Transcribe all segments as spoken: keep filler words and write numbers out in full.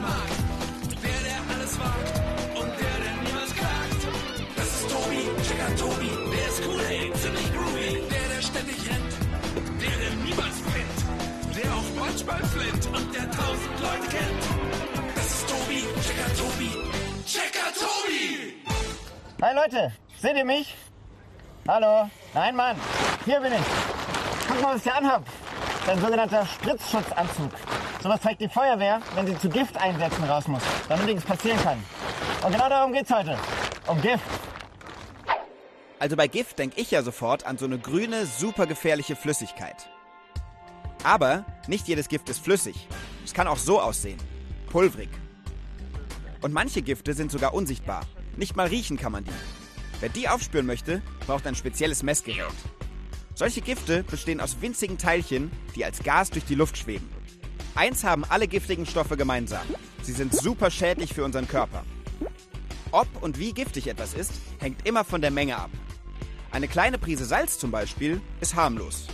mag. Der, der alles wagt und der, der niemals klagt. Das ist Tobi, Checker Tobi, der ist cool, ey, ziemlich groovy. Der, der ständig rennt, der, der niemals pennt. Der auch manchmal flennt und der tausend Leute kennt. Das ist Tobi, Checker Tobi, Checker Tobi! Hi Leute, seht ihr mich? Hallo? Nein, Mann, hier bin ich. Guck mal, was ich hier anhab. Das ist ein sogenannter Spritzschutzanzug. Sowas trägt die Feuerwehr, wenn sie zu Gifteinsätzen raus muss, damit nichts passieren kann. Und genau darum geht's heute. Um Gift. Also bei Gift denke ich ja sofort an so eine grüne, super gefährliche Flüssigkeit. Aber nicht jedes Gift ist flüssig. Es kann auch so aussehen. Pulvrig. Und manche Gifte sind sogar unsichtbar. Nicht mal riechen kann man die. Wer die aufspüren möchte, braucht ein spezielles Messgerät. Solche Gifte bestehen aus winzigen Teilchen, die als Gas durch die Luft schweben. Eins haben alle giftigen Stoffe gemeinsam. Sie sind super schädlich für unseren Körper. Ob und wie giftig etwas ist, hängt immer von der Menge ab. Eine kleine Prise Salz zum Beispiel ist harmlos.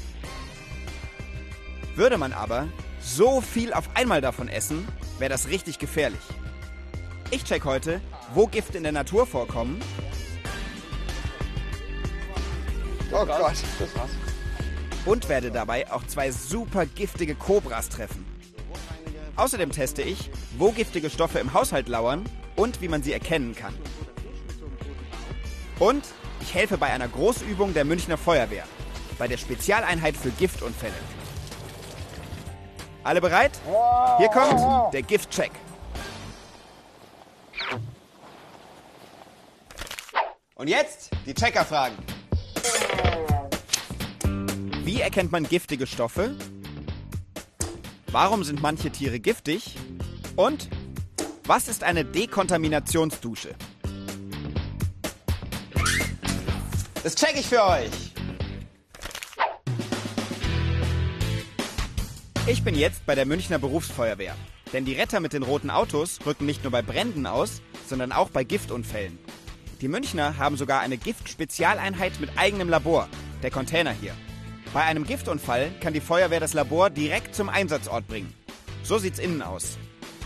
Würde man aber so viel auf einmal davon essen, wäre das richtig gefährlich. Ich check heute, wo Gifte in der Natur vorkommen. Oh Gott, das war's. Und werde dabei auch zwei super giftige Kobras treffen. Außerdem teste ich, wo giftige Stoffe im Haushalt lauern und wie man sie erkennen kann. Und ich helfe bei einer Großübung der Münchner Feuerwehr, bei der Spezialeinheit für Giftunfälle. Alle bereit? Hier kommt der Giftcheck. Und jetzt die Checkerfragen. Wie erkennt man giftige Stoffe? Warum sind manche Tiere giftig? Und was ist eine Dekontaminationsdusche? Das check ich für euch. Ich bin jetzt bei der Münchner Berufsfeuerwehr. Denn die Retter mit den roten Autos rücken nicht nur bei Bränden aus, sondern auch bei Giftunfällen. Die Münchner haben sogar eine Giftspezialeinheit mit eigenem Labor, der Container hier. Bei einem Giftunfall kann die Feuerwehr das Labor direkt zum Einsatzort bringen. So sieht's innen aus.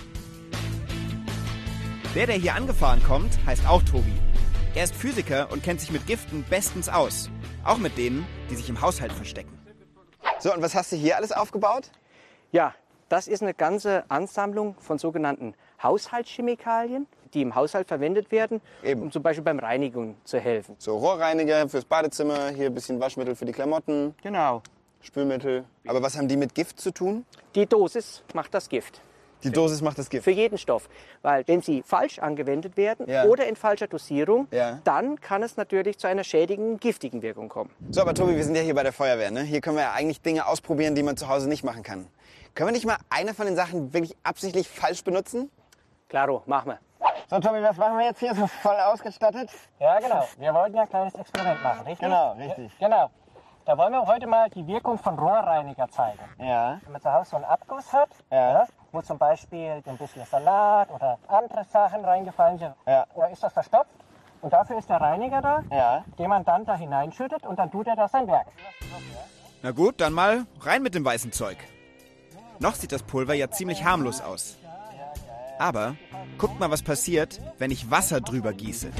Der, der hier angefahren kommt, heißt auch Tobi. Er ist Physiker und kennt sich mit Giften bestens aus. Auch mit denen, die sich im Haushalt verstecken. So, und was hast du hier alles aufgebaut? Ja, das ist eine ganze Ansammlung von sogenannten Haushaltschemikalien, die im Haushalt verwendet werden, Eben. um zum Beispiel beim Reinigen zu helfen. So Rohrreiniger fürs Badezimmer, hier ein bisschen Waschmittel für die Klamotten, Genau. Spülmittel. Aber was haben die mit Gift zu tun? Die Dosis macht das Gift. Die Dosis macht das Gift. Für jeden Stoff. Weil wenn sie falsch angewendet werden Ja. oder in falscher Dosierung, Ja. dann kann es natürlich zu einer schädigenden, giftigen Wirkung kommen. So, aber Tobi, wir sind ja hier bei der Feuerwehr, ne? Hier können wir ja eigentlich Dinge ausprobieren, die man zu Hause nicht machen kann. Können wir nicht mal eine von den Sachen wirklich absichtlich falsch benutzen? Klaro, machen wir. So, Tobi, was machen wir jetzt hier so voll ausgestattet? Ja, genau. Wir wollten ja ein kleines Experiment machen, richtig? Genau, richtig. Ja, genau. Da wollen wir heute mal die Wirkung von Rohrreiniger zeigen. Ja. Wenn man zu Hause so einen Abguss hat, Ja. ja, wo zum Beispiel ein bisschen Salat oder andere Sachen reingefallen sind, Ja. da ist das verstopft. Und dafür ist der Reiniger da, Ja. den man dann da hineinschüttet und dann tut er das sein Werk. Na gut, dann mal rein mit dem weißen Zeug. Noch sieht das Pulver ja ziemlich harmlos aus. Aber guckt mal, was passiert, wenn ich Wasser drüber gieße.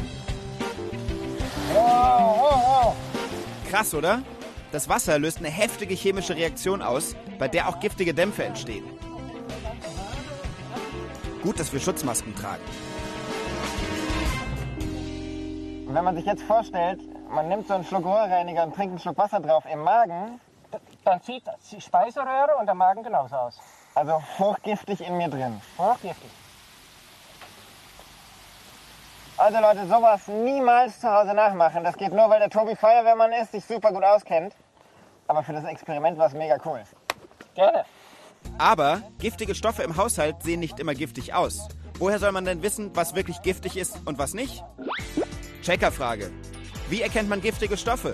Krass, oder? Das Wasser löst eine heftige chemische Reaktion aus, bei der auch giftige Dämpfe entstehen. Gut, dass wir Schutzmasken tragen. Und wenn man sich jetzt vorstellt, man nimmt so einen Schluck Rohrreiniger und trinkt einen Schluck Wasser drauf im Magen, Dann zieht die Speiseröhre und der Magen genauso aus. also hochgiftig in mir drin. Hochgiftig. Also Leute, sowas niemals zu Hause nachmachen. Das geht nur, weil der Tobi Feuerwehrmann ist, sich super gut auskennt. Aber für das Experiment war es mega cool. Gerne. Aber giftige Stoffe im Haushalt sehen nicht immer giftig aus. Woher soll man denn wissen, was wirklich giftig ist und was nicht? Checkerfrage. Wie erkennt man giftige Stoffe?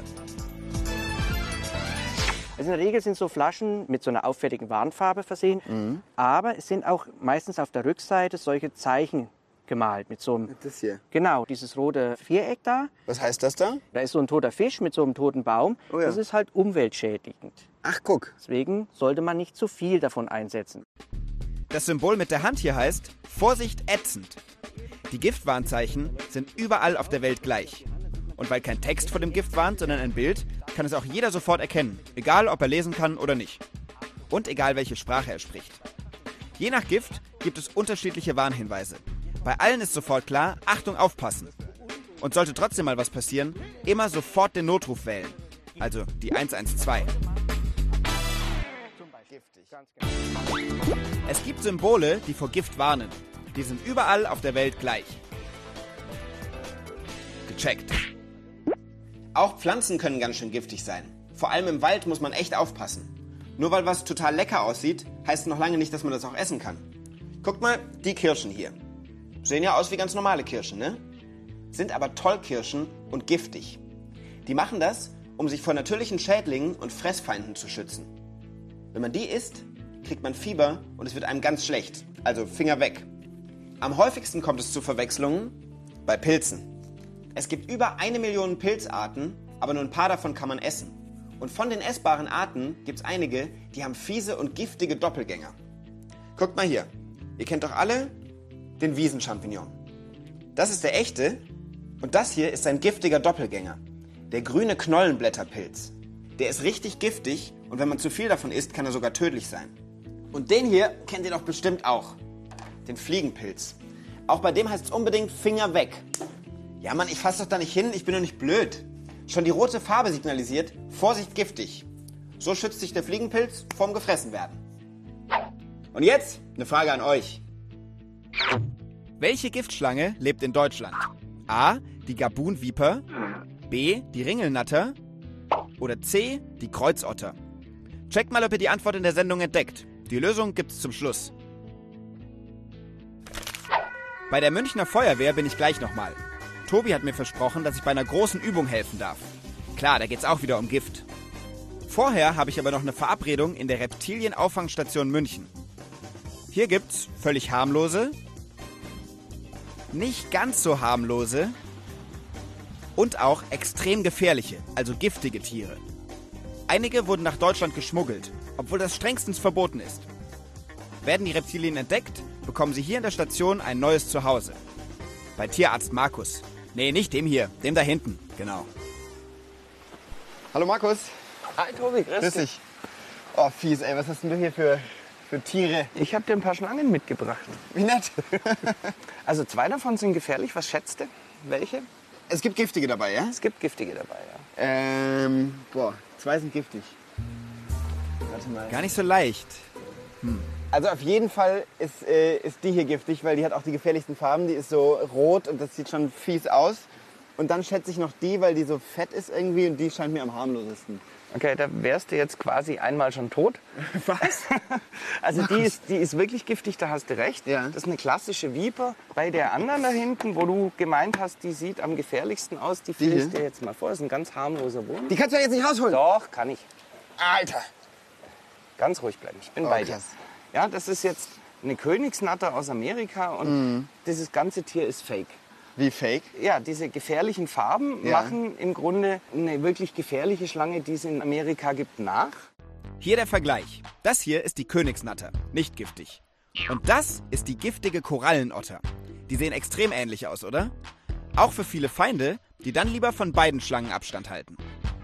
Also in der Regel sind so Flaschen mit so einer auffälligen Warnfarbe versehen. Mhm. Aber es sind auch meistens auf der Rückseite solche Zeichen gemalt. Mit so einem, Das hier. genau, dieses rote Viereck da. Was heißt das da? Da ist so ein toter Fisch mit so einem toten Baum. Oh ja. Das ist halt umweltschädigend. Ach, guck. Deswegen sollte man nicht zu viel davon einsetzen. Das Symbol mit der Hand hier heißt Vorsicht ätzend. Die Giftwarnzeichen sind überall auf der Welt gleich. Und weil kein Text vor dem Gift warnt, sondern ein Bild, kann es auch jeder sofort erkennen, egal ob er lesen kann oder nicht. Und egal welche Sprache er spricht. Je nach Gift gibt es unterschiedliche Warnhinweise. Bei allen ist sofort klar, Achtung, aufpassen. Und sollte trotzdem mal was passieren, immer sofort den Notruf wählen. Also die eins eins zwei. Es gibt Symbole, die vor Gift warnen. Die sind überall auf der Welt gleich. Gecheckt. Auch Pflanzen können ganz schön giftig sein. Vor allem im Wald muss man echt aufpassen. Nur weil was total lecker aussieht, heißt noch lange nicht, dass man das auch essen kann. Guckt mal, die Kirschen hier. Sehen ja aus wie ganz normale Kirschen, ne? Sind aber Tollkirschen und giftig. Die machen das, um sich vor natürlichen Schädlingen und Fressfeinden zu schützen. Wenn man die isst, kriegt man Fieber und es wird einem ganz schlecht. Also Finger weg. Am häufigsten kommt es zu Verwechslungen bei Pilzen. Es gibt über eine Million Pilzarten, aber nur ein paar davon kann man essen. Und von den essbaren Arten gibt es einige, die haben fiese und giftige Doppelgänger. Guckt mal hier. Ihr kennt doch alle den Wiesenchampignon. Das ist der echte und das hier ist sein giftiger Doppelgänger. Der grüne Knollenblätterpilz. Der ist richtig giftig und wenn man zu viel davon isst, kann er sogar tödlich sein. Und den hier kennt ihr doch bestimmt auch. Den Fliegenpilz. Auch bei dem heißt es unbedingt Finger weg. Ja Mann, ich fass doch da nicht hin, ich bin doch nicht blöd. Schon die rote Farbe signalisiert, Vorsicht, giftig. So schützt sich der Fliegenpilz vorm Gefressenwerden. Und jetzt eine Frage an euch. Welche Giftschlange lebt in Deutschland? A. Die Gabunviper, B. Die Ringelnatter oder C. Die Kreuzotter? Checkt mal, ob ihr die Antwort in der Sendung entdeckt. Die Lösung gibt's zum Schluss. Bei der Münchner Feuerwehr bin ich gleich nochmal. Tobi hat mir versprochen, dass ich bei einer großen Übung helfen darf. Klar, da geht's auch wieder um Gift. Vorher habe ich aber noch eine Verabredung in der Reptilienauffangstation München. Hier gibt's völlig harmlose, nicht ganz so harmlose und auch extrem gefährliche, also giftige Tiere. Einige wurden nach Deutschland geschmuggelt, obwohl das strengstens verboten ist. Werden die Reptilien entdeckt, bekommen sie hier in der Station ein neues Zuhause. Bei Tierarzt Markus. Nee, nicht dem hier, dem da hinten, genau. Hallo Markus. Hi Tobi, grüß, Grüß dich. Oh fies, ey, was hast denn du hier für, für Tiere? Ich habe dir ein paar Schlangen mitgebracht. Wie nett. Also zwei davon sind gefährlich. Was schätzt du? Welche? Es gibt giftige dabei, ja? Es gibt giftige dabei, ja. Ähm, boah, zwei sind giftig. Warte mal. Gar nicht so leicht. Also auf jeden Fall ist, äh, ist die hier giftig, weil die hat auch die gefährlichsten Farben. Die ist so rot und das sieht schon fies aus. Und dann schätze ich noch die, weil die so fett ist irgendwie und die scheint mir am harmlosesten. Okay, da wärst du jetzt quasi einmal schon tot. Was? Also die ist, die ist wirklich giftig, da hast du recht. Ja. Das ist eine klassische Viper. Bei der anderen da hinten, wo du gemeint hast, die sieht am gefährlichsten aus, die führe ich dir jetzt mal vor. Das ist ein ganz harmloser Wurm. Die kannst du ja jetzt nicht rausholen. Doch, kann ich. Alter. Ganz ruhig bleiben, ich bin Oh, bei dir. krass. Ja, das ist jetzt eine Königsnatter aus Amerika und Mhm. dieses ganze Tier ist fake. Wie fake? Ja, diese gefährlichen Farben Ja. machen im Grunde eine wirklich gefährliche Schlange, die es in Amerika gibt, nach. Hier der Vergleich. Das hier ist die Königsnatter, nicht giftig. Und das ist die giftige Korallenotter. Die sehen extrem ähnlich aus, oder? Auch für viele Feinde, die dann lieber von beiden Schlangen Abstand halten.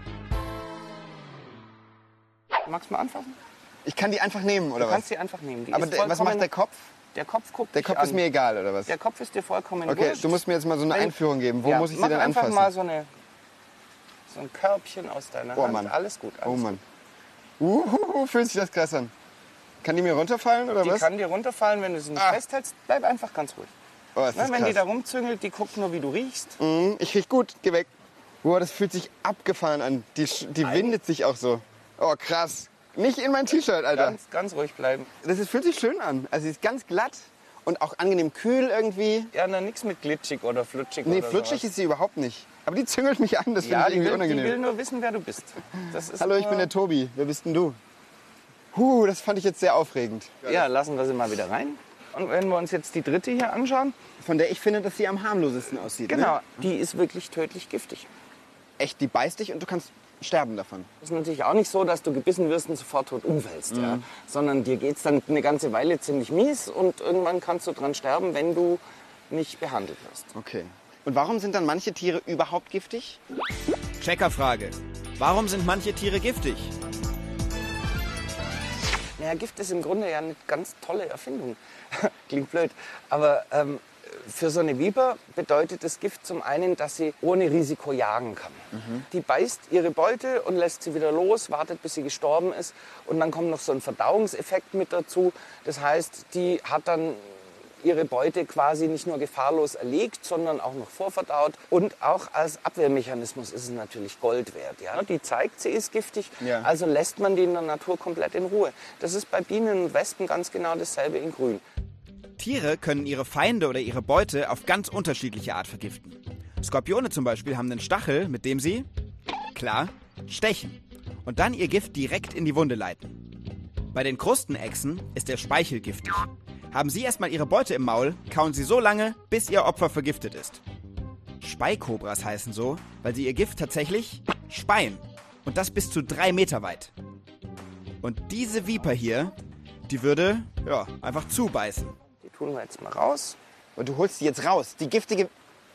Magst du mal anfassen? Ich kann die einfach nehmen, oder Du was? kannst sie einfach nehmen. Die Aber ist der, was macht der Kopf? Der Kopf guckt Der dich Kopf an. ist mir egal, oder was? Der Kopf ist dir vollkommen Okay, wurscht. du musst mir jetzt mal so eine Wenn- Einführung geben. Wo Ja, muss ich sie mach denn einfach anfassen? mal so, eine, so ein Körbchen aus deiner Oh Hand. Mann. Alles gut. Alles Oh Mann. Uhuhu, fühlt sich das krass an. Kann die mir runterfallen, oder Die was? kann dir runterfallen, wenn du sie nicht Ah. festhältst. Bleib einfach ganz ruhig. Oh, ist Ne, das wenn die da krass. rumzüngelt, die guckt nur, wie du riechst. Mhm, ich riech gut, geh weg. Boah, das fühlt sich abgefahren an. Die, sch- die windet sich auch so. Oh, krass. Nicht in mein T-Shirt, Alter. Ganz, ganz ruhig bleiben. Das ist, fühlt sich schön an. Also sie ist ganz glatt und auch angenehm kühl irgendwie. Ja, na, nichts mit glitschig oder flutschig Nee, oder flutschig sowas. ist sie überhaupt nicht. Aber die züngelt mich an, das Ja, finde ich die irgendwie will, die unangenehm. will nur wissen, wer du bist. Das ist Hallo, ich nur- bin der Tobi. Wer bist denn du? Huh, das fand ich jetzt sehr aufregend. Ja, lassen wir sie mal wieder rein. Und wenn wir uns jetzt die dritte hier anschauen, Von der ich finde, dass sie am harmlosesten aussieht. genau, Ne? die ist wirklich tödlich giftig. Echt, die beißt dich und du kannst sterben davon. Es ist natürlich auch nicht so, dass du gebissen wirst und sofort tot umfällst, mhm. ja? Sondern dir geht es dann eine ganze Weile ziemlich mies und irgendwann kannst du dran sterben, wenn du nicht behandelt wirst. Okay. Und warum sind dann manche Tiere überhaupt giftig? Checkerfrage. Warum sind manche Tiere giftig? Naja, Gift ist im Grunde ja eine ganz tolle Erfindung. Klingt blöd. Aber ähm, für so eine Viper bedeutet das Gift zum einen, dass sie ohne Risiko jagen kann. Mhm. Die beißt ihre Beute und lässt sie wieder los, wartet, bis sie gestorben ist. Und dann kommt noch so ein Verdauungseffekt mit dazu. Das heißt, die hat dann ihre Beute quasi nicht nur gefahrlos erlegt, sondern auch noch vorverdaut. Und auch als Abwehrmechanismus ist es natürlich Gold wert. Ja? Die zeigt, sie ist giftig, ja. Also lässt man die in der Natur komplett in Ruhe. Das ist bei Bienen und Wespen ganz genau dasselbe in Grün. Tiere können ihre Feinde oder ihre Beute auf ganz unterschiedliche Art vergiften. Skorpione zum Beispiel haben einen Stachel, mit dem sie, klar, stechen und dann ihr Gift direkt in die Wunde leiten. Bei den Krustenechsen ist der Speichel giftig. Haben sie erstmal ihre Beute im Maul, kauen sie so lange, bis ihr Opfer vergiftet ist. Speikobras heißen so, weil sie ihr Gift tatsächlich speien. Und das bis zu drei Meter weit. Und diese Viper hier, die würde, ja, einfach zubeißen. Die tun wir jetzt mal raus. Und du holst die jetzt raus, die giftige...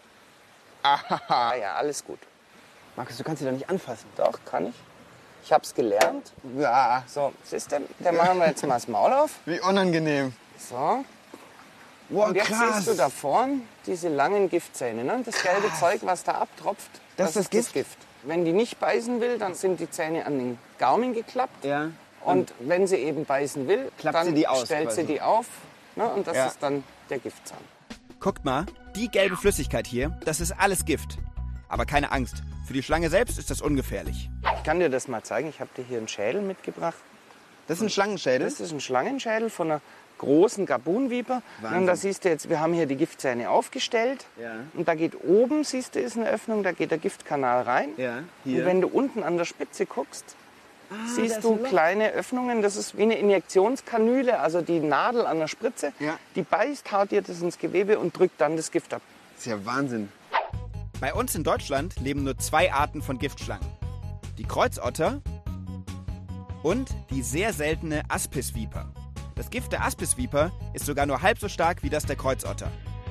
Ah ja, alles gut. Markus, du kannst sie doch nicht anfassen. Doch, kann ich. Ich hab's gelernt. Ja. So, siehst du, da machen wir jetzt mal das Maul auf. Wie unangenehm. So. Wow, und jetzt krass. siehst du da vorn diese langen Giftzähne, ne? Das gelbe Zeug, was da abtropft, das, das ist das Gift? Gift. Wenn die nicht beißen will, dann sind die Zähne an den Gaumen geklappt. Ja. Und, und wenn sie eben beißen will, klappt dann sie die aus, stellt quasi. sie die auf. Ne? Und das ja. ist dann der Giftzahn. Guckt mal, die gelbe Flüssigkeit hier, das ist alles Gift. Aber keine Angst, für die Schlange selbst ist das ungefährlich. Ich kann dir das mal zeigen. Ich habe dir hier einen Schädel mitgebracht. Das ist ein Schlangenschädel? Das ist ein Schlangenschädel von einer großen Gabunviper. Und da siehst du jetzt, wir haben hier die Giftzähne aufgestellt. Ja. Und da geht oben, siehst du, ist eine Öffnung, da geht der Giftkanal rein. Ja, hier. Und wenn du unten an der Spitze guckst, ah, siehst du kleine Öffnungen. Das ist wie eine Injektionskanüle, also die Nadel an der Spritze. Ja. Die beißt, haut dir das ins Gewebe und drückt dann das Gift ab. Das ist ja Wahnsinn. Bei uns in Deutschland leben nur zwei Arten von Giftschlangen. Die Kreuzotter und die sehr seltene Aspisviper. Das Gift der Aspisviper ist sogar nur halb so stark wie das der Kreuzotter.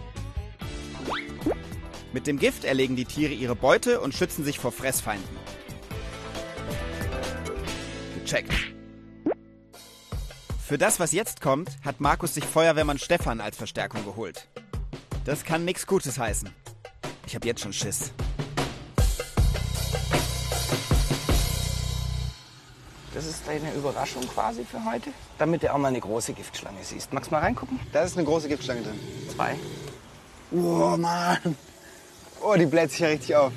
Mit dem Gift erlegen die Tiere ihre Beute und schützen sich vor Fressfeinden. Gecheckt. Für das, was jetzt kommt, hat Markus sich Feuerwehrmann Stefan als Verstärkung geholt. Das kann nichts Gutes heißen. Ich hab jetzt schon Schiss. Das ist deine Überraschung quasi für heute, damit du auch mal eine große Giftschlange siehst. Magst du mal reingucken? Da ist eine große Giftschlange drin. Zwei. Oh, Mann. Oh, die bläht sich ja richtig auf.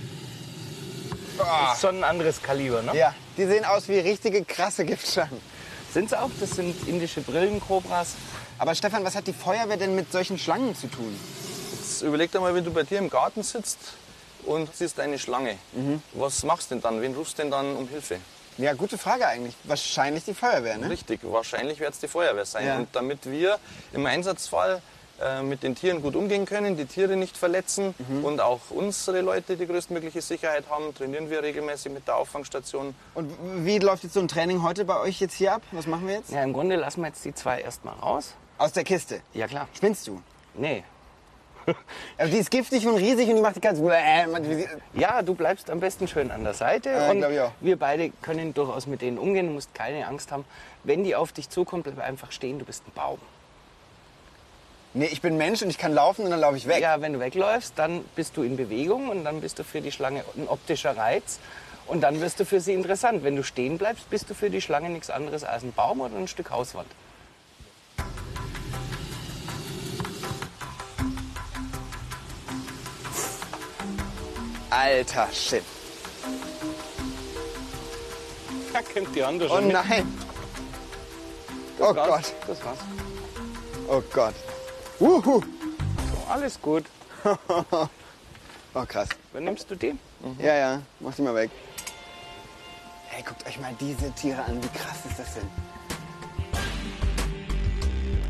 Das ist schon ein anderes Kaliber, ne? Ja, die sehen aus wie richtige krasse Giftschlangen. Sind's auch? Das sind indische Brillenkobras. Aber Stefan, was hat die Feuerwehr denn mit solchen Schlangen zu tun? Jetzt überleg dir mal, wenn du bei dir im Garten sitzt und siehst eine Schlange. Mhm. Was machst du denn dann? Wen rufst du denn dann um Hilfe? Ja, gute Frage eigentlich. Wahrscheinlich die Feuerwehr, ne? Richtig, wahrscheinlich wird es die Feuerwehr sein. Ja. Und damit wir im Einsatzfall äh, mit den Tieren gut umgehen können, die Tiere nicht verletzen mhm. und auch unsere Leute die größtmögliche Sicherheit haben, trainieren wir regelmäßig mit der Auffangstation. Und wie läuft jetzt so ein Training heute bei euch jetzt hier ab? Was machen wir jetzt? Ja, im Grunde lassen wir jetzt die zwei erstmal raus. Aus der Kiste? Ja, klar. Spinnst du? Nee. Also die ist giftig und riesig und die macht die ganze... Ja, du bleibst am besten schön an der Seite. Äh, und glaub ich auch. wir beide können durchaus mit denen umgehen. Du musst keine Angst haben. Wenn die auf dich zukommt, bleib einfach stehen. Du bist ein Baum. Nee, ich bin Mensch und ich kann laufen und dann laufe ich weg. Ja, wenn du wegläufst, dann bist du in Bewegung und dann bist du für die Schlange ein optischer Reiz. Und dann wirst du für sie interessant. Wenn du stehen bleibst, bist du für die Schlange nichts anderes als ein Baum oder ein Stück Hauswand. Alter Shit. Da kennt die andere Oh schon mit. nein. Das Oh war's. Gott. Das war's. Oh Gott. Wuhu. So, alles gut. Oh krass. Übernimmst du die? Ja, ja. Mach die mal weg. Hey, guckt euch mal diese Tiere an. Wie krass ist das denn?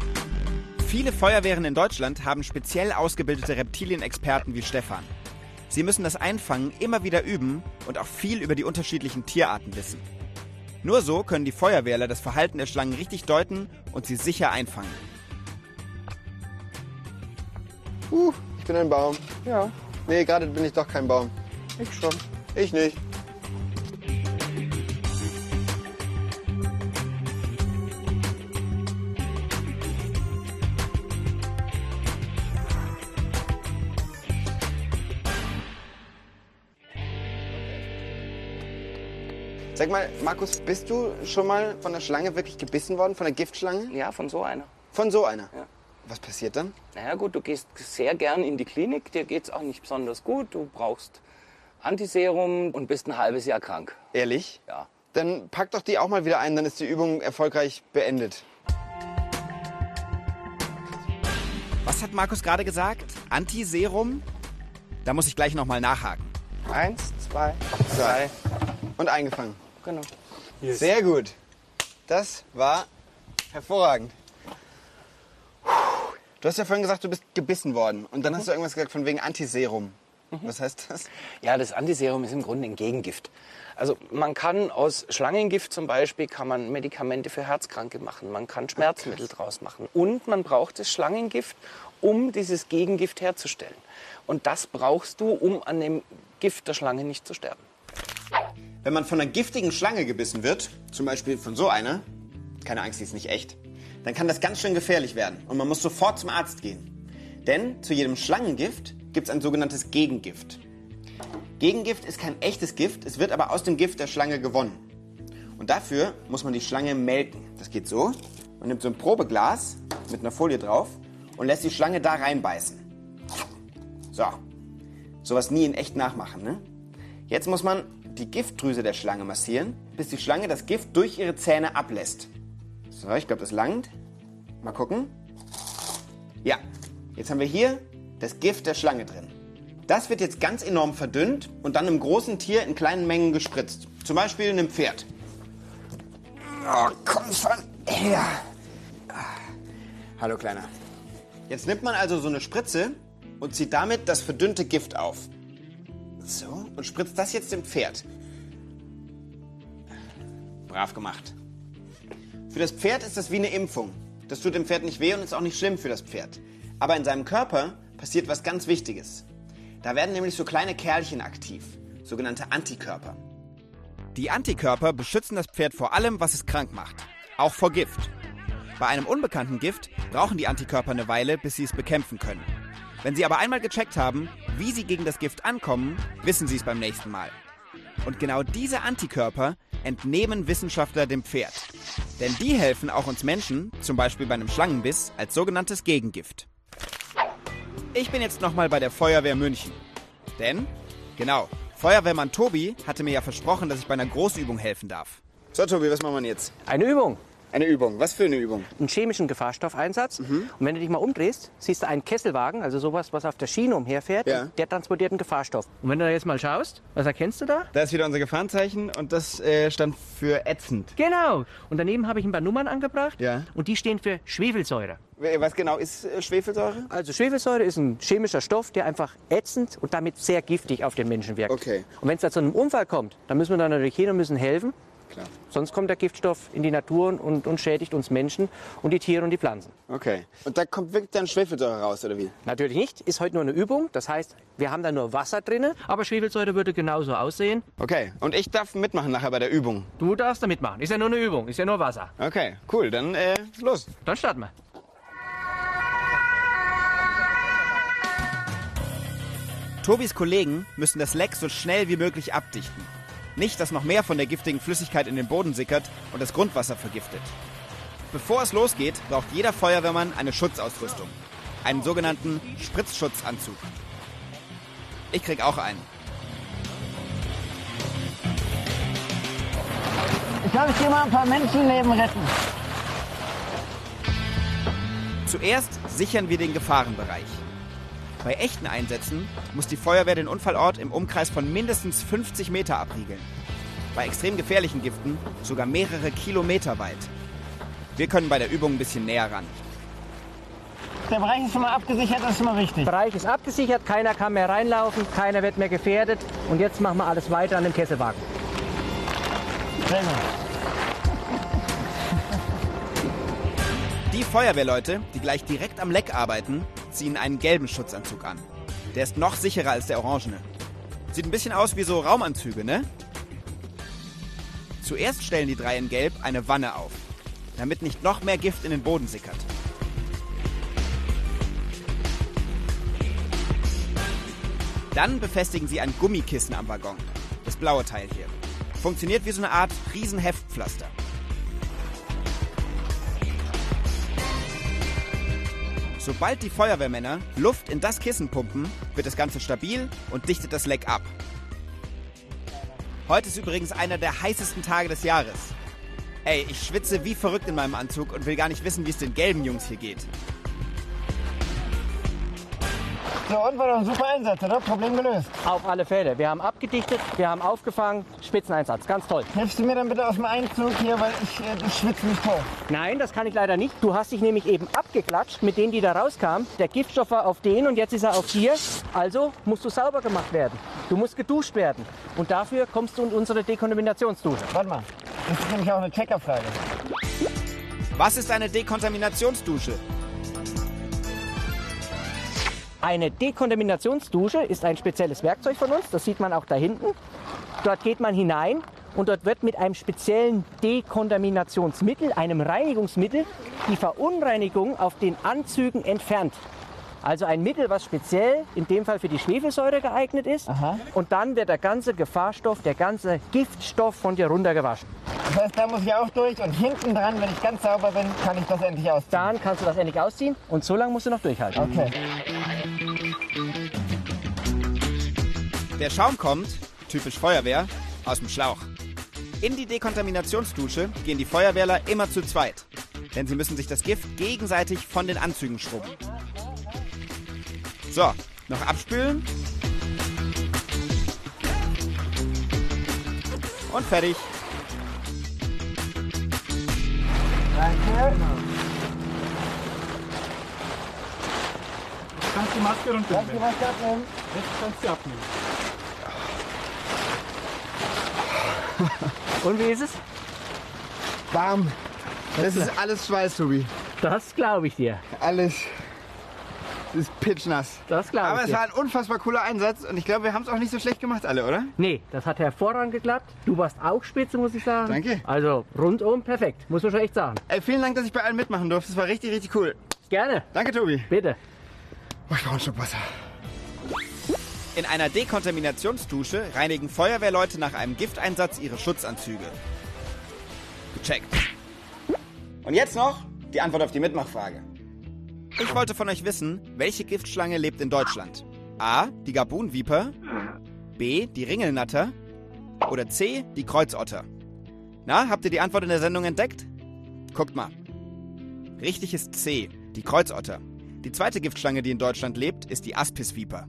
Viele Feuerwehren in Deutschland haben speziell ausgebildete Reptilienexperten wie Stefan. Sie müssen das Einfangen immer wieder üben und auch viel über die unterschiedlichen Tierarten wissen. Nur so können die Feuerwehrler das Verhalten der Schlangen richtig deuten und sie sicher einfangen. Uh, ich bin ein Baum. Ja, Nee, gerade bin ich doch kein Baum. ich schon. Ich nicht. Sag mal, Markus, bist du schon mal von der Schlange wirklich gebissen worden, von der Giftschlange? Ja, von so einer. Von so einer? Ja. Was passiert dann? Naja gut, du gehst sehr gern in die Klinik, dir geht's auch nicht besonders gut, du brauchst Antiserum und bist ein halbes Jahr krank. Ehrlich? Ja. Dann pack doch die auch mal wieder ein, dann ist die Übung erfolgreich beendet. Was hat Markus gerade gesagt? Antiserum? Da muss ich gleich nochmal nachhaken. Eins, zwei, drei. Und eingefangen. Genau. Sehr gut. Das war hervorragend. Du hast ja vorhin gesagt, du bist gebissen worden. Und dann hast du irgendwas gesagt von wegen Antiserum. Was heißt das? Ja, das Antiserum ist im Grunde ein Gegengift. Also man kann aus Schlangengift zum Beispiel kann man Medikamente für Herzkranke machen. Man kann Schmerzmittel draus machen. Und man braucht das Schlangengift, um dieses Gegengift herzustellen. Und das brauchst du, um an dem Gift der Schlange nicht zu sterben. Wenn man von einer giftigen Schlange gebissen wird, zum Beispiel von so einer, keine Angst, die ist nicht echt, dann kann das ganz schön gefährlich werden und man muss sofort zum Arzt gehen. Denn zu jedem Schlangengift gibt es ein sogenanntes Gegengift. Gegengift ist kein echtes Gift, es wird aber aus dem Gift der Schlange gewonnen. Und dafür muss man die Schlange melken. Das geht so, man nimmt so ein Probeglas mit einer Folie drauf und lässt die Schlange da reinbeißen. So, sowas nie in echt nachmachen, ne? Jetzt muss man die Giftdrüse der Schlange massieren, bis die Schlange das Gift durch ihre Zähne ablässt. So, ich glaube, das langt. Mal gucken. Ja, jetzt haben wir hier das Gift der Schlange drin. Das wird jetzt ganz enorm verdünnt und dann einem großen Tier in kleinen Mengen gespritzt. Zum Beispiel einem Pferd. Oh, komm schon her. Hallo, Kleiner. Jetzt nimmt man also so eine Spritze und zieht damit das verdünnte Gift auf. So, und spritzt das jetzt dem Pferd. Brav gemacht. Für das Pferd ist das wie eine Impfung. Das tut dem Pferd nicht weh und ist auch nicht schlimm für das Pferd. Aber in seinem Körper passiert was ganz Wichtiges. Da werden nämlich so kleine Kerlchen aktiv, sogenannte Antikörper. Die Antikörper beschützen das Pferd vor allem, was es krank macht. Auch vor Gift. Bei einem unbekannten Gift brauchen die Antikörper eine Weile, bis sie es bekämpfen können. Wenn sie aber einmal gecheckt haben, wie sie gegen das Gift ankommen, wissen sie es beim nächsten Mal. Und genau diese Antikörper entnehmen Wissenschaftler dem Pferd. Denn die helfen auch uns Menschen, zum Beispiel bei einem Schlangenbiss, als sogenanntes Gegengift. Ich bin jetzt nochmal bei der Feuerwehr München. Denn, genau, Feuerwehrmann Tobi hatte mir ja versprochen, dass ich bei einer Großübung helfen darf. So, Tobi, was machen wir jetzt? Eine Übung. Eine Übung. Was für eine Übung? Einen chemischen Gefahrstoffeinsatz. Und wenn du dich mal umdrehst, siehst du einen Kesselwagen, also sowas, was auf der Schiene umherfährt. Ja. Und der transportiert einen Gefahrstoff. Und wenn du da jetzt mal schaust, was erkennst du da? Da ist wieder unser Gefahrenzeichen und das äh, stand für ätzend. Genau. Und daneben habe ich ein paar Nummern angebracht. Ja. Und die stehen für Schwefelsäure. Was genau ist äh, Schwefelsäure? Also Schwefelsäure ist ein chemischer Stoff, der einfach ätzend und damit sehr giftig auf den Menschen wirkt. Okay. Und wenn es da zu einem Unfall kommt, dann müssen wir da natürlich hin und müssen helfen. Klar. Sonst kommt der Giftstoff in die Natur und, und schädigt uns Menschen und die Tiere und die Pflanzen. Okay. Und da kommt wirklich dann Schwefelsäure raus, oder wie? Natürlich nicht, ist heute nur eine Übung. Das heißt, wir haben da nur Wasser drin, aber Schwefelsäure würde genauso aussehen. Okay. Und ich darf mitmachen nachher bei der Übung. Du darfst da mitmachen. Ist ja nur eine Übung, ist ja nur Wasser. Okay, cool. Dann äh, los. Dann starten wir. Tobis Kollegen müssen das Leck so schnell wie möglich abdichten. Nicht, dass noch mehr von der giftigen Flüssigkeit in den Boden sickert und das Grundwasser vergiftet. Bevor es losgeht, braucht jeder Feuerwehrmann eine Schutzausrüstung. Einen sogenannten Spritzschutzanzug. Ich krieg auch einen. Ich glaube, ich gehe mal ein paar Menschenleben retten. Zuerst sichern wir den Gefahrenbereich. Bei echten Einsätzen muss die Feuerwehr den Unfallort im Umkreis von mindestens fünfzig Meter abriegeln. Bei extrem gefährlichen Giften sogar mehrere Kilometer weit. Wir können bei der Übung ein bisschen näher ran. der Bereich ist schon mal abgesichert, das ist schon mal wichtig. Der Bereich ist abgesichert, keiner kann mehr reinlaufen, keiner wird mehr gefährdet. Und jetzt machen wir alles weiter an dem Kesselwagen. Sehr gut. Die Feuerwehrleute, die gleich direkt am Leck arbeiten, ziehen einen gelben Schutzanzug an. Der ist noch sicherer als der orangene. Sieht ein bisschen aus wie so Raumanzüge, ne? Zuerst stellen die drei in Gelb eine Wanne auf, damit nicht noch mehr Gift in den Boden sickert. Dann befestigen sie ein Gummikissen am Waggon. Das blaue Teil hier. Funktioniert wie so eine Art Riesenheftpflaster. Sobald die Feuerwehrmänner Luft in das Kissen pumpen, wird das Ganze stabil und dichtet das Leck ab. Heute ist übrigens einer der heißesten Tage des Jahres. Ey, ich schwitze wie verrückt in meinem Anzug und will gar nicht wissen, wie es den gelben Jungs hier geht. So, und war doch ein super Einsatz, oder? Problem gelöst. Auf alle Fälle. Wir haben abgedichtet, wir haben aufgefangen. Spitzeneinsatz, ganz toll. Hilfst du mir dann bitte aus dem Einzug hier, weil ich, äh, ich schwitze mich tot. Nein, das kann ich leider nicht. Du hast dich nämlich eben abgeklatscht mit denen, die da rauskamen. Der Giftstoff war auf den und jetzt ist er auf dir. Also musst du sauber gemacht werden. Du musst geduscht werden. Und dafür kommst du in unsere Dekontaminationsdusche. Warte mal, das ist nämlich auch eine Checkerfrage. Was ist eine Dekontaminationsdusche? Eine Dekontaminationsdusche ist ein spezielles Werkzeug von uns, das sieht man auch da hinten. Dort geht man hinein und dort wird mit einem speziellen Dekontaminationsmittel, einem Reinigungsmittel, die Verunreinigung auf den Anzügen entfernt. Also ein Mittel, was speziell in dem Fall für die Schwefelsäure geeignet ist. Aha. Und dann wird der ganze Gefahrstoff, der ganze Giftstoff von dir runtergewaschen. Das heißt, da muss ich auch durch und hinten dran, wenn ich ganz sauber bin, kann ich das endlich ausziehen. Dann kannst du das endlich ausziehen und so lange musst du noch durchhalten. Okay. Der Schaum kommt, typisch Feuerwehr, aus dem Schlauch. In die Dekontaminationsdusche gehen die Feuerwehrler immer zu zweit. Denn sie müssen sich das Gift gegenseitig von den Anzügen schrubben. So, noch abspülen. Und fertig. Danke. Kannst die Maske runter. Kannst du die Maske abnehmen? Jetzt kannst du sie abnehmen. Und wie ist es? Warm. Das ist alles Schweiß, Tobi. Das glaube ich dir. Alles. Das ist pitchnass. Das glaube ich Aber es dir. war ein unfassbar cooler Einsatz und ich glaube, wir haben es auch nicht so schlecht gemacht alle, oder? Nee, das hat hervorragend geklappt. Du warst auch spitze, muss ich sagen. Danke. Also rundum perfekt, muss man schon echt sagen. Ey, vielen Dank, dass ich bei allen mitmachen durfte. Das war richtig, richtig cool. Gerne, Danke, Tobi. bitte. Oh, ich brauche einen Schluck Wasser. In einer Dekontaminationsdusche reinigen Feuerwehrleute nach einem Gifteinsatz ihre Schutzanzüge. Gecheckt. Und jetzt noch die Antwort auf die Mitmachfrage. Ich wollte von euch wissen, welche Giftschlange lebt in Deutschland? A. Die Gabunviper, B. Die Ringelnatter oder C. Die Kreuzotter? Na, habt ihr die Antwort in der Sendung entdeckt? Guckt mal. Richtig ist C. Die Kreuzotter. Die zweite Giftschlange, die in Deutschland lebt, ist die Aspisviper.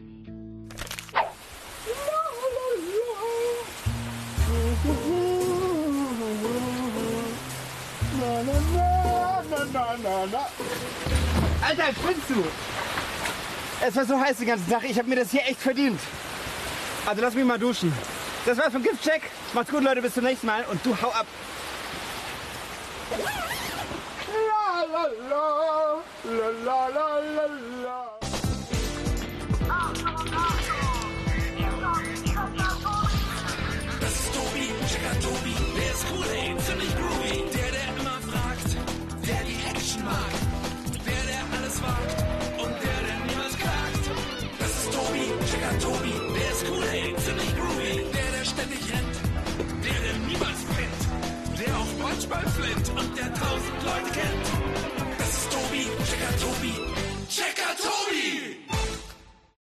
Alter, spinnst du? Es war so heiß den ganzen Tag. Ich habe mir das hier echt verdient. Also lass mich mal duschen. Das war's vom Giftcheck. Macht's gut, Leute. Bis zum nächsten Mal. Und du hau ab. La, la, la, la, la, la, la. Das ist Tobi, Checker Tobi, der ist cool, ey, ziemlich groovy. Der, der immer fragt, der die Action mag. Der, der alles wagt und der, der niemals klagt. Das ist Tobi, Checker Tobi, der ist cool, ey, ziemlich groovy. Der, der ständig rennt, der, der niemals brennt. Der auch manchmal flennt und der tausend Leute kennt. Das ist Tobi, Checker Tobi,